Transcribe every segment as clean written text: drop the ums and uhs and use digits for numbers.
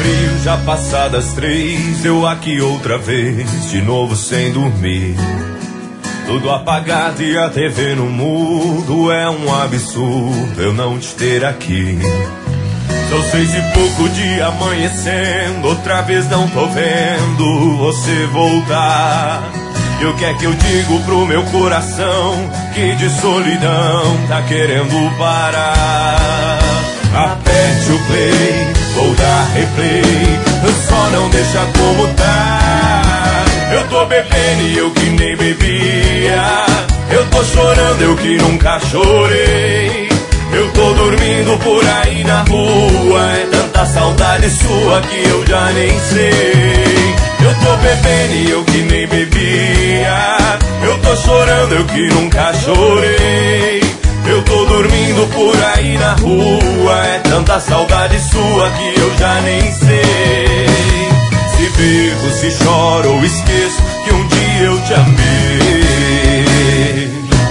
frio, já passadas 3, eu aqui outra vez, de novo sem dormir. Tudo apagado e a TV no mudo, é um absurdo eu não te ter aqui. São 6 e pouco de amanhecendo, outra vez não tô vendo você voltar. E o que é que eu digo pro meu coração, que de solidão tá querendo parar? Aperte o play, vou dar replay, só não deixa como tá. Eu tô bebendo e eu que nem bebia, eu tô chorando eu que nunca chorei. Eu tô dormindo por aí na rua, é tanta saudade sua que eu já nem sei. Eu tô bebendo e eu que nem bebia, eu tô chorando eu que nunca chorei. Eu tô dormindo por aí na rua, é tanta saudade sua que eu já nem sei. Se bebo, se choro ou esqueço que um dia eu te amei.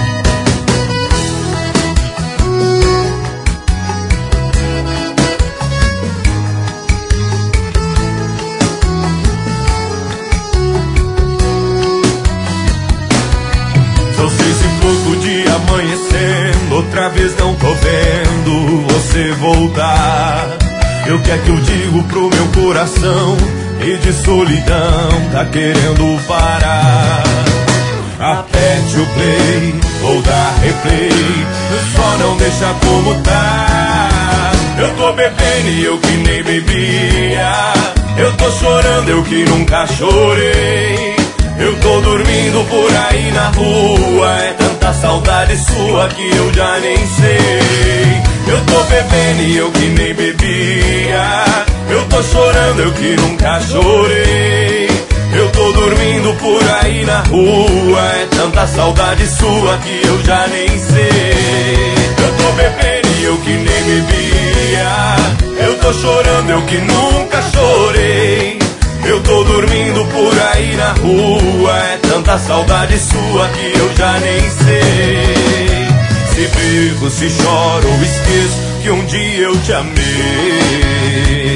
São 6 e pouco de amanhecendo, outra vez não tô vendo você voltar. E o que é que eu digo pro meu coração, e de solidão tá querendo parar? Aperte o play, ou dá replay, só não deixa como tá. Eu tô bebendo e eu que nem bebia, eu tô chorando eu que nunca chorei. Eu tô dormindo por aí na rua, é tanta saudade sua que eu já nem sei. Eu tô bebendo e eu que nem bebia, eu tô chorando eu que nunca chorei. Eu tô dormindo por aí na rua, é tanta saudade sua que eu já nem sei. Eu tô bebendo e eu que nem bebia, eu tô chorando eu que nunca chorei. Eu tô dormindo por aí na rua, é tanta saudade sua que eu já nem sei. Se bebo, se choro ou esqueço que um dia eu te amei.